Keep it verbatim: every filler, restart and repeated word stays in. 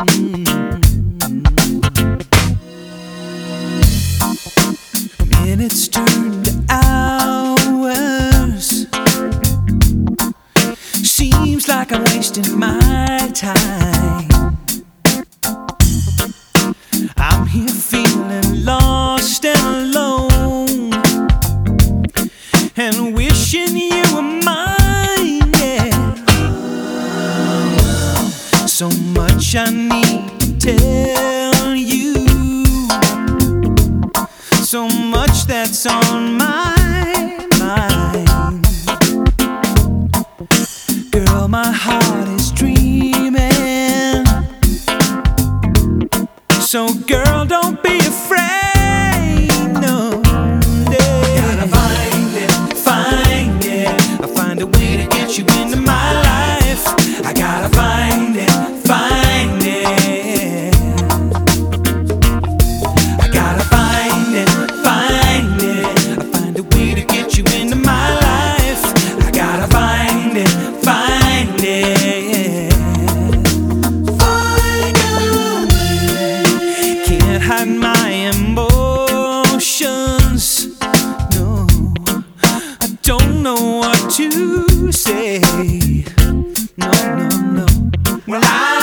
Minutes turn to hours. Seems like I'm wasting my time. I'm here feeling lost and alone, and wishing you were mine, yeah. So much I need to tell you, so much that's on my mind. Girl, my heart is dreaming, so girl, don't be afraid, no. Gotta find it, find it. I find a way to get you into my life. I gotta find it, find it. I gotta find it, find it. I find a way to get you into my life. I gotta find it, find it. Find it. Can't hide my emotions. No, I don't know what to say. No, no, no. Well, I